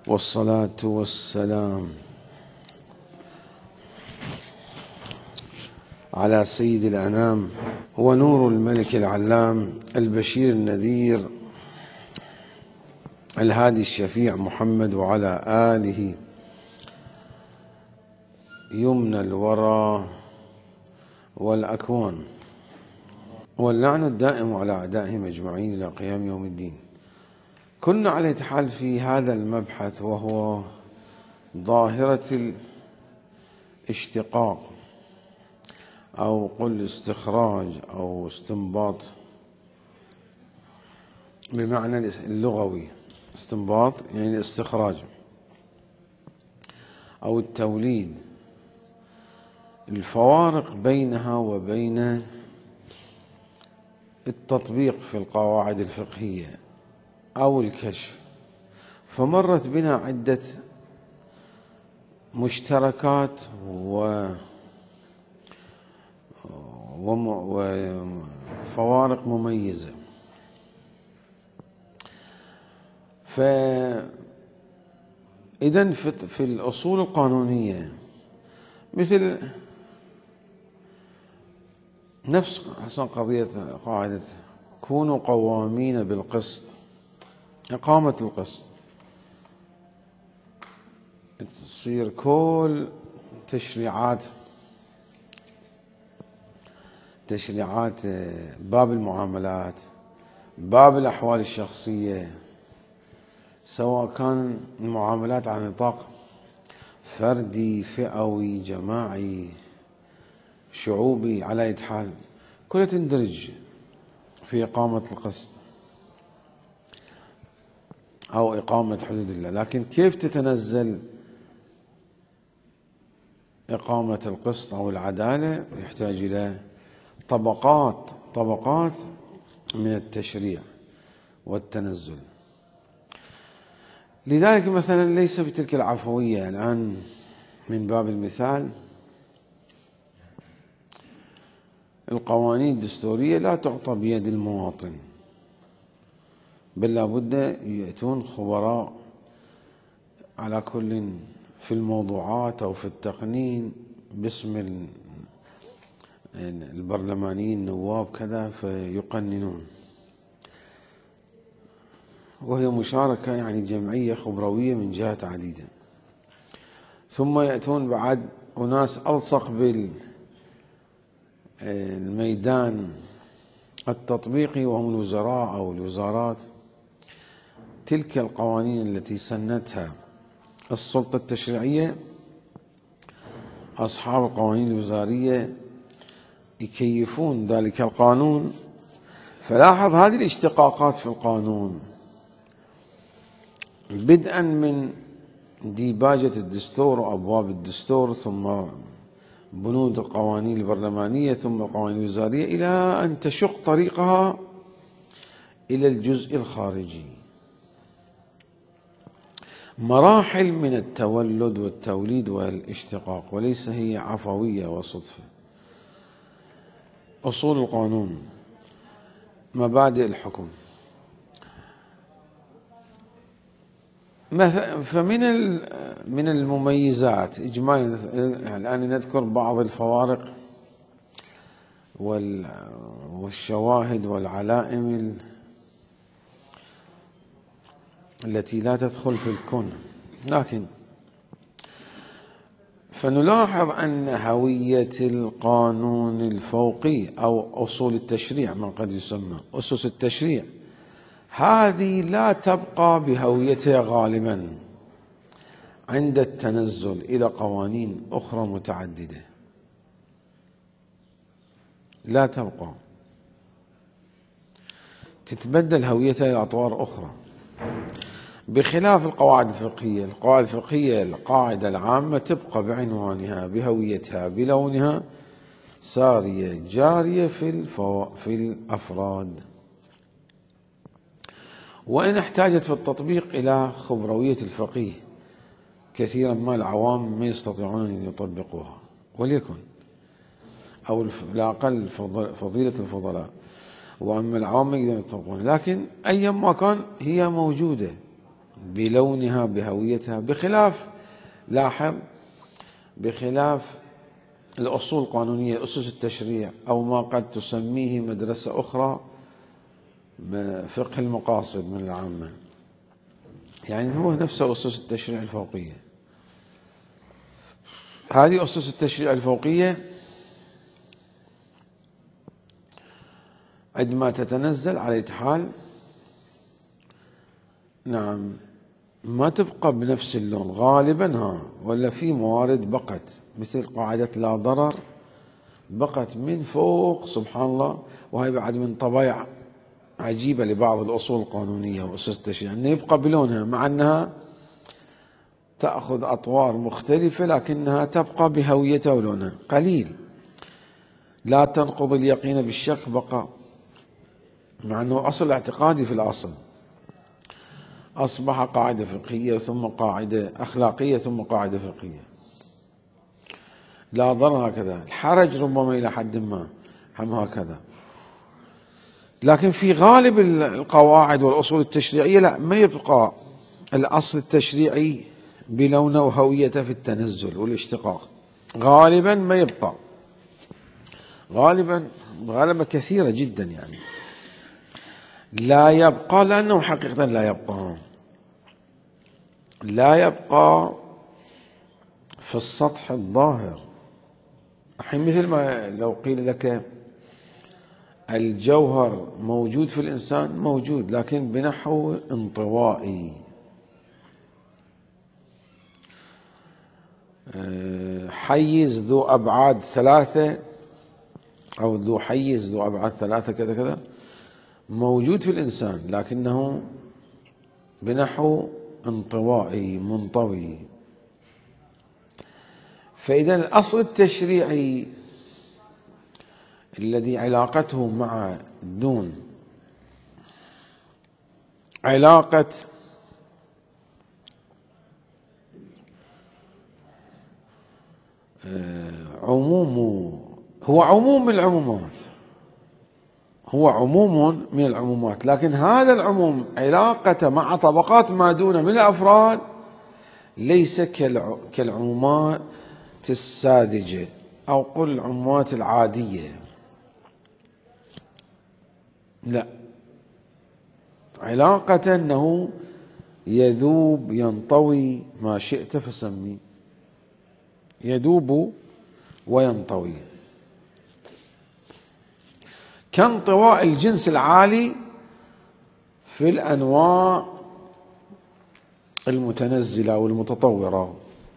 والصلاة والسلام على سيد الأنام ونور الملك العلام البشير النذير الهادي الشفيع محمد، وعلى آله يمنى الورى والأكوان، واللعن الدائم على أعدائهم أجمعين إلى قيام يوم الدين. كنا على حال في هذا المبحث، وهو ظاهرة الاشتقاق أو قل استخراج أو استنباط بمعنى اللغوي. استنباط يعني الاستخراج أو التوليد، الفوارق بينها وبين التطبيق في القواعد الفقهية أو الكشف. فمرت بنا عدة مشتركات وفوارق مميزة. فإذن في الأصول القانونية مثل نفس قاعدة كونوا قوامين بالقسط، إقامة القسط تصير كل تشريعات باب المعاملات، باب الأحوال الشخصية، سواء كان المعاملات على نطاق فردي فئوي جماعي شعوبي، على أي حال كلها تندرج في إقامة القسط أو إقامة حدود الله. لكن كيف تتنزل إقامة القسط أو العدالة؟ يحتاج إلى طبقات من التشريع والتنزل. لذلك مثلا ليس بتلك العفوية. الآن من باب المثال، القوانين الدستورية لا تعطى بيد المواطن، بل لابد يأتون خبراء على كل في الموضوعات أو في التقنين باسم البرلمانيين النواب كذا، فيقننون، وهي مشاركة يعني جمعية خبروية من جهات عديدة. ثم يأتون بعد أناس ألصق بالميدان التطبيقي وهم الوزراء أو الوزارات. تلك القوانين التي سنتها السلطة التشريعية، أصحاب القوانين الوزارية يكيفون ذلك القانون. فلاحظ هذه الاشتقاقات في القانون، بدءا من ديباجة الدستور وأبواب الدستور، ثم بنود القوانين البرلمانية، ثم القوانين الوزارية، إلى أن تشق طريقها إلى الجزء الخارجي. مراحل من التولد والتوليد والاشتقاق، وليس هي عفوية وصدفة. أصول القانون، مبادئ الحكم. فمن المميزات إجمالا، الآن نذكر بعض الفوارق والشواهد والعلائم التي لا تدخل في الكون. لكن فنلاحظ أن هوية القانون الفوقي أو أصول التشريع، ما قد يسمى أسس التشريع، هذه لا تبقى بهويتها غالبا عند التنزل إلى قوانين أخرى متعددة، لا تبقى، تتبدل هويتها إلى أطوار أخرى، بخلاف القواعد الفقهية. القواعد الفقهية القاعدة العامة تبقى بعنوانها بهويتها بلونها، سارية جارية في الأفراد، وإن احتاجت في التطبيق إلى خبروية الفقيه كثيرا ما العوام ما يستطيعون أن يطبقوها، وليكن أو لا أقل فضيلة الفضلاء، وأما العوام ما يقدرون يطبقون. لكن أيا ما كان هي موجودة بلونها بهويتها، بخلاف، لاحظ، بخلاف الأصول القانونية، أسس التشريع، أو ما قد تسميه مدرسة أخرى فقه المقاصد من العامة، يعني هو نفسه أسس التشريع الفوقية. هذه أسس التشريع الفوقية عندما تتنزل على حال، نعم، ما تبقى بنفس اللون غالبا، ولا في موارد بقت، مثل قاعدة لا ضرر بقت من فوق سبحان الله. وهي بعد من طبائع عجيبة لبعض الأصول القانونية وأسس التشريع، أن يبقى بلونها مع أنها تأخذ أطوار مختلفة، لكنها تبقى بهويتها ولونها. قليل لا تنقض اليقين بالشك بقى، مع أنه أصل اعتقادي في الأصل، أصبح قاعدة فقهية ثم قاعدة أخلاقية ثم قاعدة فقهية. لا ضرر هكذا، الحرج ربما إلى حد ما هم هكذا، لكن في غالب القواعد والأصول التشريعية لا، ما يبقى الأصل التشريعي بلونه وهويته في التنزل والاشتقاق، غالبا ما يبقى، غالبا كثيرة جدا يعني لا يبقى، لأنه حقيقة لا يبقى في السطح الظاهر. الحين مثل ما لو قيل لك الجوهر موجود في الإنسان، موجود لكن بنحو انطوائي، حيز ذو أبعاد ثلاثة أو ذو حيز ذو أبعاد ثلاثة كذا كذا موجود في الإنسان، لكنه بنحو انطوائي منطوي. فإذا الأصل التشريعي الذي علاقته مع الدون علاقة هو عموم العمومات، هو عموم من العمومات، لكن هذا العموم علاقته مع طبقات ما دون من الأفراد ليس كالعمومات الساذجة أو قل العمومات العادية، لا، علاقة أنه يذوب ينطوي، ما شئت فسمي، يذوب وينطوي، كانطواء الجنس العالي في الأنواع المتنزلة والمتطورة.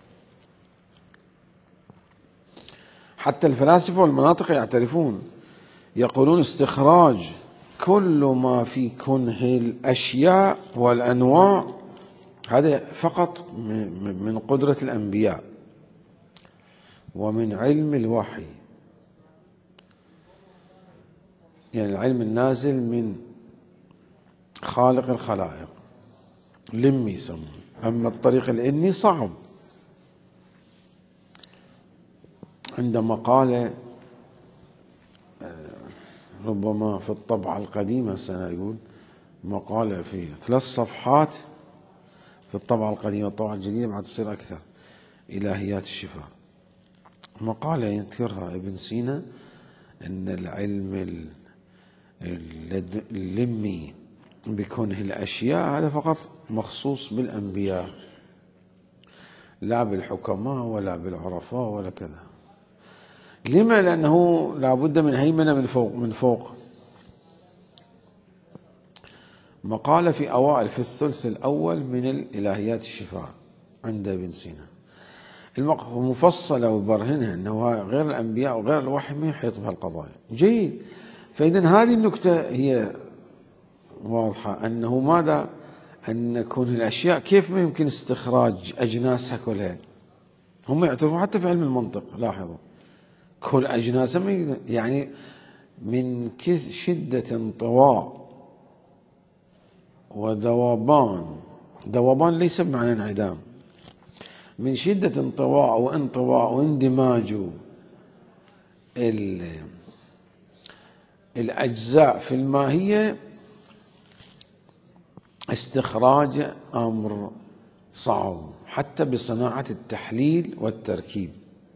حتى الفلاسفة والمناطق يعترفون، يقولون استخراج كل ما في كنه الأشياء والأنواع هذا فقط من قدرة الأنبياء ومن علم الوحي، يعني العلم النازل من خالق الخلائق، لمي يسمون. أما الطريق الإني صعب. عندما قال ربما في الطبعة القديمة يقول مقالة في 3 صفحات في الطبعة القديمة، الطبعة الجديدة بعد تصير أكثر، إلهيات الشفاء، مقالة يذكرها ابن سينا أن العلم اللمي بكونه الأشياء هذا فقط مخصوص بالأنبياء، لا بالحكماء ولا بالعرفاء ولا كذا. لما؟ لأنه لا بد من هيمنة من فوق. مقالة في أوائل في الثلث الأول من الإلهيات الشفاء عند ابن سينا، مفصلة وبرهنها أنه غير الأنبياء وغير الوحي ما يحيط بهالقضايا. جيد. فإذا هذه النكتة هي واضحة، أنه ماذا؟ أن كون الأشياء كيف ما يمكن استخراج أجناسها كلها. هم يعترفون حتى في علم المنطق، لاحظوا كل أجناسها يعني من شدة انطواء وذوبان ليس بمعنى انعدام، من شدة انطواء وانطواء واندماج الأجزاء في الماهية استخراج أمر صعب حتى بصناعة التحليل والتركيب.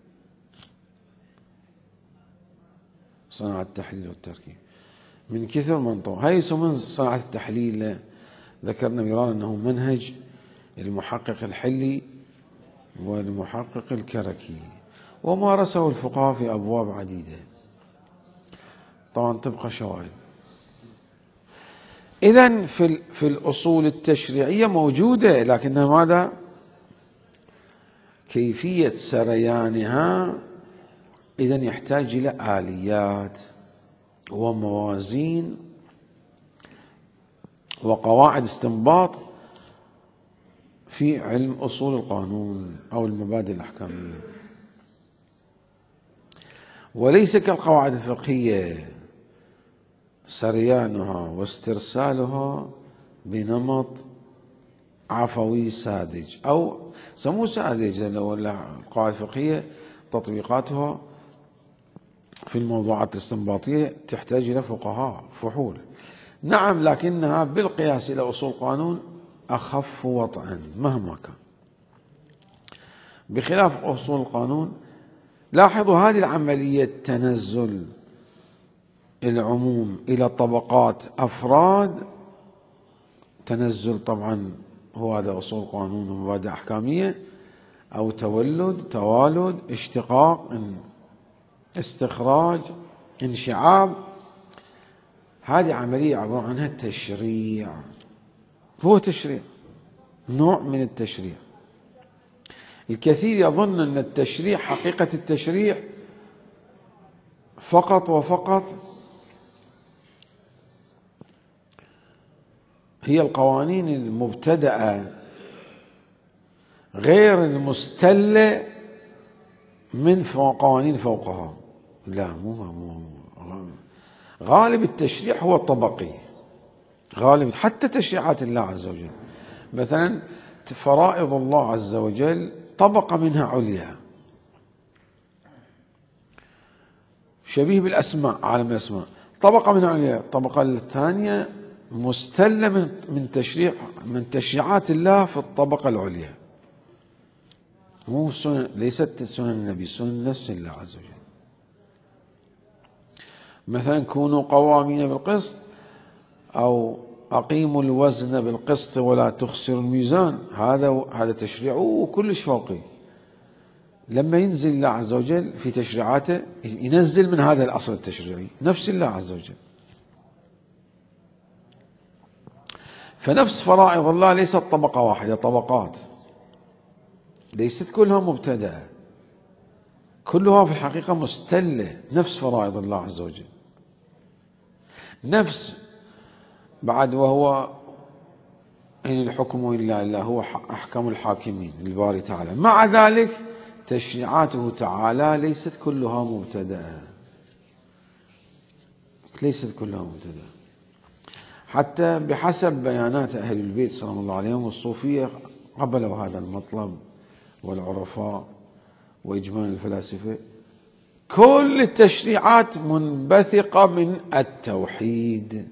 صناعة التحليل والتركيب من كثر من طور هاي يسمون صناعة التحليل. ذكرنا مرارا أنه منهج المحقق الحلي والمحقق الكركي، ومارسه الفقهاء في أبواب عديدة، طبعا تبقى شوائب. إذن في الأصول التشريعية موجودة، لكنها ماذا؟ كيفية سريانها إذن يحتاج إلى آليات وموازين وقواعد استنباط في علم أصول القانون أو المبادئ الأحكامية، وليس كالقواعد الفقهية سريانها واسترسالها بنمط عفوي ساذج، أو سموه ساذج لأنه القواعد الفقهية تطبيقاتها في الموضوعات الاستنباطية تحتاج إلى فقهاء فحول. نعم، لكنها بالقياس إلى أصول القانون أخف وطئا مهما كان، بخلاف أصول القانون. لاحظوا هذه العملية تنزل العموم إلى طبقات أفراد، تنزل طبعا هو هذا أصول قانون ومبادئ أحكامية، أو توالد، اشتقاق، استخراج، انشعاب. هذه عملية عبارة عنها تشريع، هو تشريع، نوع من التشريع. الكثير يظن أن التشريع، حقيقة التشريع فقط وفقط هي القوانين المبتدأة غير المستلة من قوانين فوقها. لا، مو غالب التشريع هو الطبقي، غالب حتى تشريعات الله عز وجل. مثلا فرائض الله عز وجل طبقة منها عليا، شبيه بالأسماء، عالم الأسماء طبقة منها عليا، الطبقة الثانية مستلة من تشريعات الله في الطبقة العليا، مو سنن، ليست سنن النبي، سنن نفس الله عز وجل. مثلا كونوا قوامين بالقسط، أو أقيموا الوزن بالقسط ولا تخسروا الميزان، هذا تشريع كلش فوقي. لما ينزل الله عز وجل في تشريعاته ينزل من هذا الأصل التشريعي نفس الله عز وجل. فنفس فرائض الله ليست طبقة واحدة، طبقات، ليست كلها مبتدأة، كلها في الحقيقة مستلة، نفس فرائض الله عز وجل، نفس بعد. وهو إن الحكم إلا لله، هو أحكم الحاكمين الباري تعالى. مع ذلك تشريعاته تعالى ليست كلها مبتدأة، ليست كلها مبتدأة. حتى بحسب بيانات أهل البيت صلى الله عليه وسلم والصوفية قبلوا هذا المطلب، والعرفاء وإجمال الفلاسفة، كل التشريعات منبثقة من التوحيد،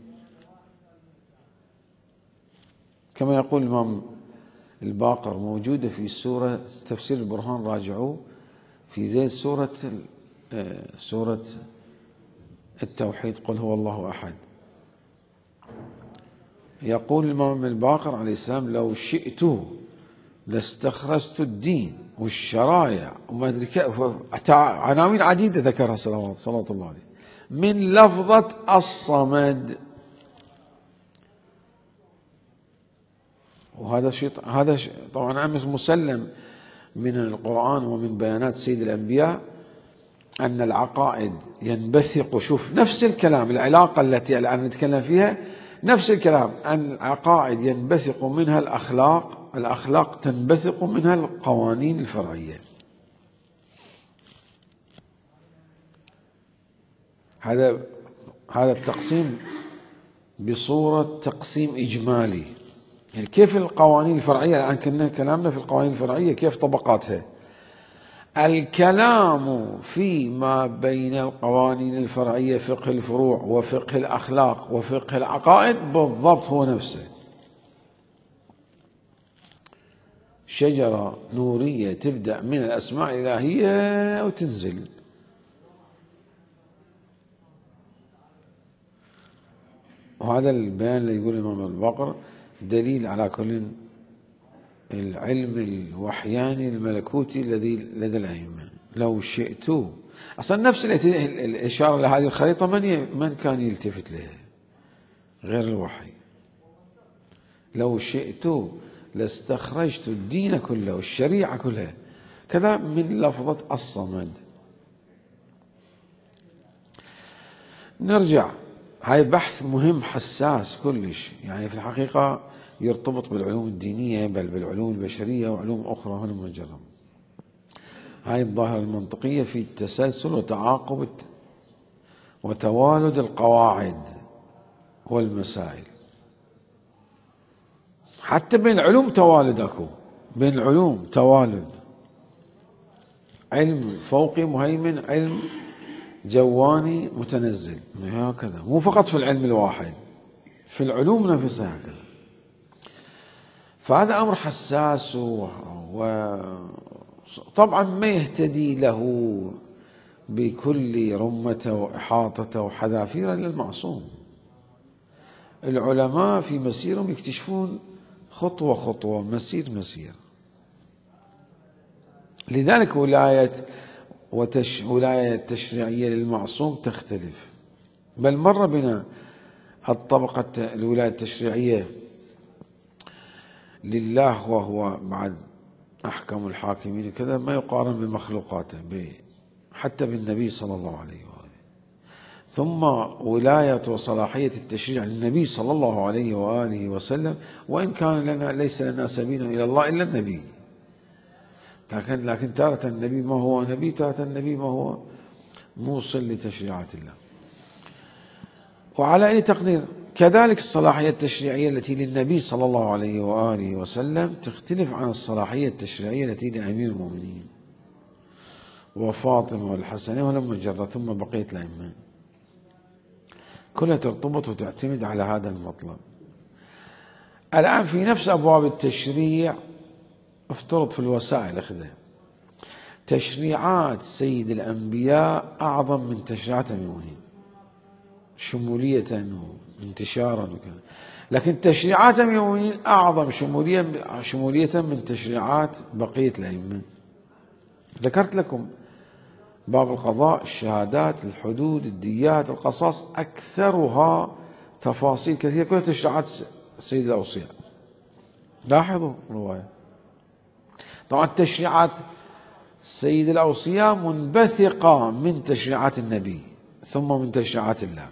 كما يقول الإمام الباقر، موجودة في سورة تفسير البرهان، راجعوه في ذيل سورة التوحيد، قل هو الله أحد. يقول الإمام الباقر عليه السلام: لو شئت لاستخرجت الدين والشرايع وما أدري كيف، عناوين عديدة ذكرها صلى الله عليه، من لفظة الصمد. وهذا شيء طبعا أمس مسلم من القرآن ومن بيانات سيد الأنبياء أن العقائد ينبثق، شوف نفس الكلام، العلاقة التي الآن نتكلم فيها نفس الكلام، أن العقائد ينبثق منها الأخلاق تنبثق منها القوانين الفرعية. هذا التقسيم بصورة تقسيم إجمالي. يعني كيف القوانين الفرعية، الآن كنا كلامنا في القوانين الفرعية كيف طبقاتها. الكلام فيما بين القوانين الفرعية، فقه الفروع وفقه الأخلاق وفقه العقائد، بالضبط هو نفسه. شجرة نورية تبدأ من الأسماء الإلهية وتنزل. وهذا البيان اللي يقول الإمام الباقر دليل على كل العلم الوحياني الملكوتي الذي لدى الأئمة. لو شئت، أصلا نفس الإشارة لهذه الخريطة من كان يلتفت لها غير الوحي؟ لو شئت لاستخرجت الدين كله والشريعة كلها، كذا من لفظة الصمد. نرجع، هاي بحث مهم حساس كلش، يعني في الحقيقة يرتبط بالعلوم الدينية بل بالعلوم البشرية وعلوم أخرى هلم جرا. هاي الظاهرة المنطقية في التسلسل وتعاقب وتوالد القواعد والمسائل. حتى بين العلوم توالد اكو، بين العلوم توالد، علم فوقي مهيمن، علم جواني متنزل، هكذا. مو فقط في العلم الواحد، في العلوم نفسها هكذا. فهذا أمر حساس، وطبعا ما يهتدي له بكل رمته وإحاطته وحذافيره إلا المعصوم. العلماء في مسيرهم يكتشفون خطوة خطوة، مسير مسير. لذلك ولاية التشريعية للمعصوم تختلف. بل مر بنا الطبقة الولاية التشريعية لله وهو بعد أحكم الحاكمين وكذا، ما يقارن بمخلوقاته حتى بالنبي صلى الله عليه وآله. ثم ولاية وصلاحية التشريع للنبي صلى الله عليه وآله وسلم، وإن كان ليس لنا سبيل إلى الله إلا النبي، لكن تارة النبي ما هو نبي، تارة النبي ما هو موصل لتشريعات الله. وعلى أي تقدير كذلك الصلاحية التشريعية التي للنبي صلى الله عليه وآله وسلم تختلف عن الصلاحية التشريعية التي لأمير المؤمنين وفاطمة والحسن ولما جرى ثم بقية الأئمة، كلها ترتبط وتعتمد على هذا المطلب. الآن في نفس أبواب التشريع افترض في الوسائل أخذها تشريعات سيد الأنبياء أعظم من تشريعات المؤمنين شمولية وانتشارا وكذا، لكن تشريعات المؤمنين أعظم شمولية من تشريعات بقية الأئمة. ذكرت لكم باب القضاء، الشهادات، الحدود، الديات، القصاص، أكثرها تفاصيل كثيرة، كلها تشريعات سيد الأوصياء. لاحظوا الرواية. طبعا تشريعات سيد الأوصياء منبثقة من تشريعات النبي ثم من تشريعات الله.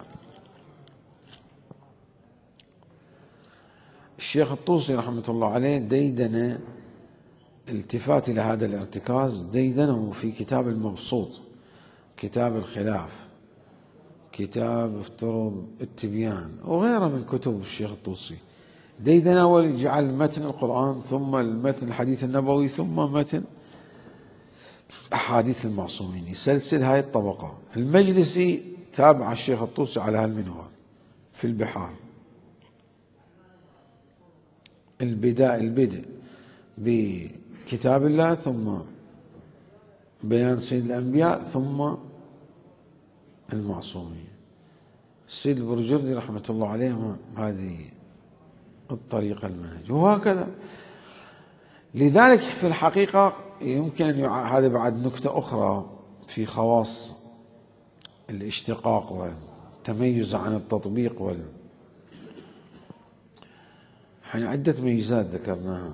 الشيخ الطوسي رحمة الله عليه ديدن التفات إلى هذا الارتكاز، ديدنه في كتاب المبسوط، كتاب الخلاف، كتاب افترض التبيان، وغيره من كتب الشيخ الطوسي. ديدنه وجعل متن القرآن ثم المتن الحديث النبوي ثم متن أحاديث المعصومين، يسلسل هاي الطبقة. المجلسي تابع الشيخ الطوسي على هالمنوال في البحار. البدء بكتاب الله ثم بيان سيد الأنبياء ثم المعصومين. السيد البرجردي رحمة الله عليه هذه الطريقة المنهج، وهكذا. لذلك في الحقيقة يمكن أن هذا بعد نكتة أخرى في خواص الاشتقاق والتميز عن التطبيق حين عدة ميزات ذكرناها،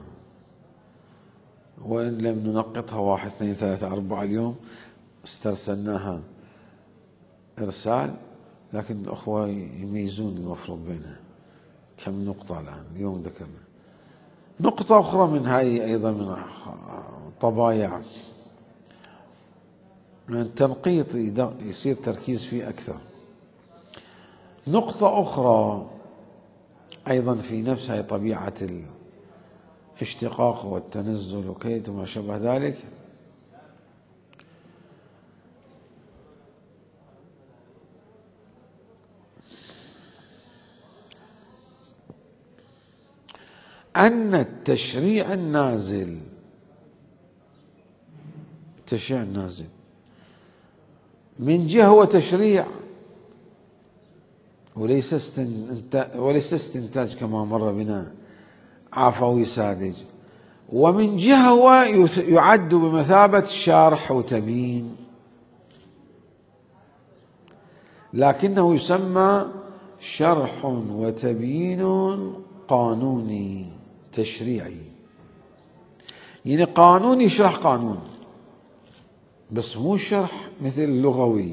وإن لم ننقطها 1 2 3 4 اليوم استرسلناها إرسال، لكن الأخوة يميزون المفروض بينها. كم نقطة الآن اليوم ذكرنا. نقطة أخرى من هاي أيضا من طبايع من التنقيط يصير تركيز فيه أكثر. نقطة أخرى أيضا في نفس هاي طبيعة الاشتقاق والتنزل وكيت وما شابه ذلك، أن التشريع النازل التشريع النازل. من جهة هو تشريع وليس استنتاج كما مر بنا عفوي ساذج، ومن جهة هو يعد بمثابة شرح وتبيين، لكنه يسمى شرح وتبيين قانوني تشريعي. يعني قانون يشرح قانون، بس مو شرح مثل لغوي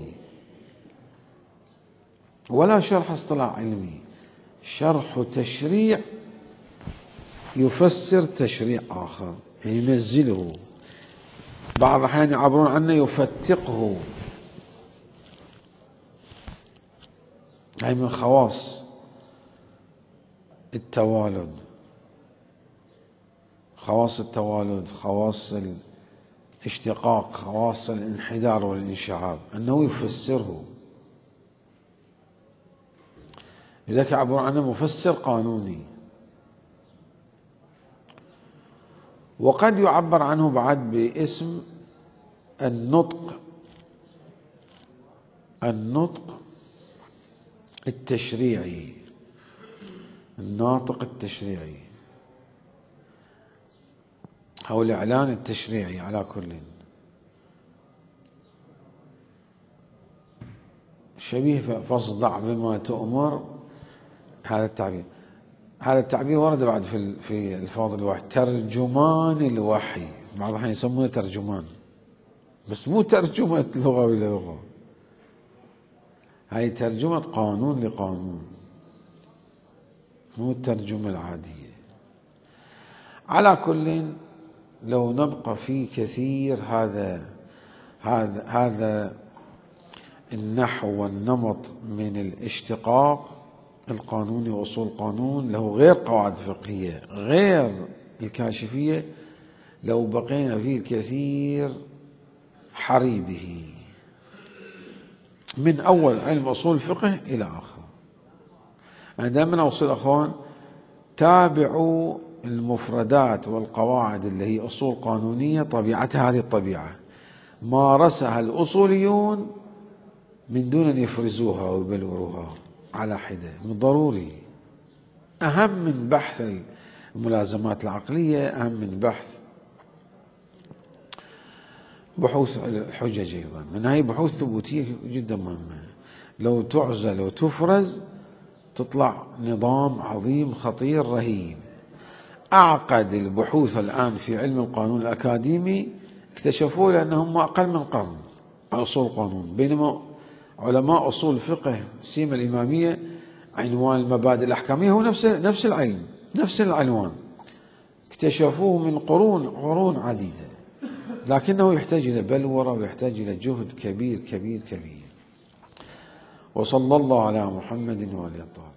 ولا شرح اصطلاح علمي، شرح تشريع يفسر تشريع آخر، يعني ينزله. بعض الأحيان يعبرون عنه يفتقه، هي من خواص التوالد، خواص التوالد، خواص الاشتقاق، خواص الانحدار والانشعاب، أنه يفسره. لذلك يعبرون عنه مفسر قانوني. وقد يعبر عنه بعد باسم النطق التشريعي، الناطق التشريعي أو الإعلان التشريعي. على كل شبيه فاصدع بما تؤمر، هذا التعبير ورد بعد في الفاظ الوحي، ترجمان الوحي. بعض الأحيان يسمونه ترجمان، بس مو ترجمة لغة إلى لغة، هاي ترجمة قانون لقانون، مو الترجمة العادية. على كل لو نبقى في كثير هذا النحو والنمط من الاشتقاق القانوني وأصول القانون، له غير قواعد فقهية غير الكاشفية، لو بقينا فيه الكثير حري به، من أول علم أصول الفقه إلى آخره. أنا دائما أوصي الأخوان تابعوا المفردات والقواعد اللي هي أصول قانونية، طبيعتها هذه الطبيعة مارسها الأصوليون من دون أن يفرزوها ويبلوروها على حدة، من ضروري. أهم من بحث الملازمات العقلية، أهم من بحث بحوث الحجج أيضا، من هاي بحوث ثبوتية جدا مهمة. لو تعزل وتفرز تطلع نظام عظيم خطير رهيب. أعقد البحوث الآن في علم القانون الأكاديمي اكتشفوه لأنهم أقل من قرن أصول القانون، بينما علماء أصول الفقه سيما الإمامية عنوان المبادئ الأحكامية هو نفس العلم، نفس العنوان، اكتشفوه من قرون عديدة، لكنه يحتاج إلى بلورة ويحتاج إلى جهد كبير كبير كبير. وصلى الله على محمد وآله الطاهرين.